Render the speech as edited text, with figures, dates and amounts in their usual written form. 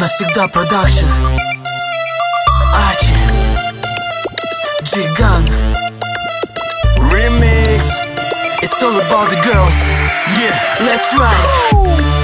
Навсегда продакшн. Ачи Джиган Remix. It's all about the girls. Yeah, let's ride.